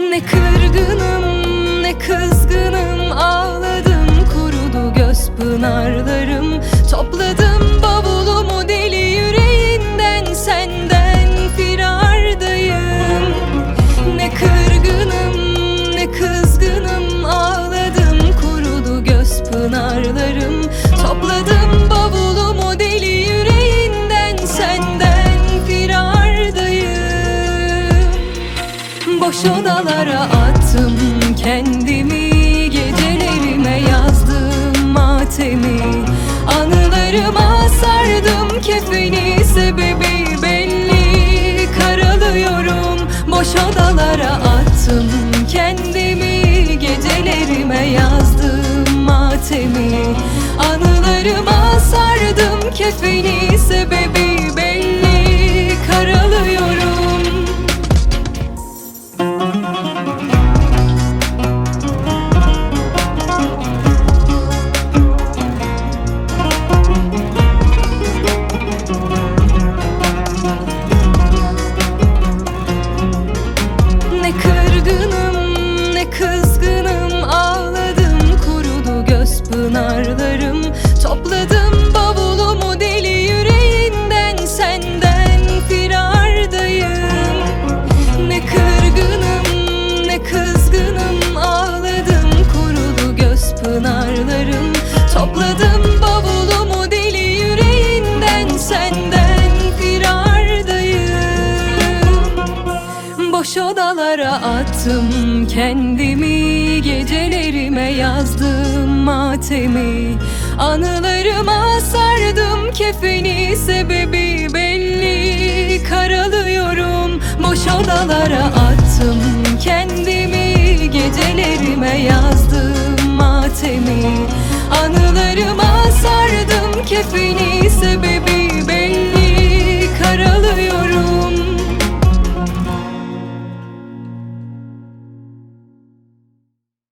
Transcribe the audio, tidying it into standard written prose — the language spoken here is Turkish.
Ne kırgınım ne kızgınım, ağladım kurudu göz pınarlarım. Topladım bavulumu deli yüreğinden, senden firardayım. Ne kırgınım ne kızgınım, ağladım kurudu göz pınarlarım. Topladım bavulumu deli yüreğinden, senden firardayım. Boş odalara attım kendimi, gecelerime yazdım matemi. Anılarıma sardım kefeni, sebebi belli, karalıyorum. Boş odalara attım kendimi, gecelerime yazdım matemi. Anılarıma sardım kefeni, sebebi belli, karalıyorum. Ne kırgınım ne kızgınım, ağladım kurudu göz pınarlarım. Topladım bavulumu deli yüreğinden, senden firardayım. Ne kırgınım ne kızgınım, ağladım kurudu göz pınarlarım. Topladım bavulumu deli yüreğinden, senden firardayım. Boş odalara attım kendimi, gecelerime yazdım matemi. Anılarıma sardım kefeni, sebebi belli, karalıyorum. Boş odalara attım kendimi, gecelerime yazdım matemi. Anılarıma sardım kefeni, sebebi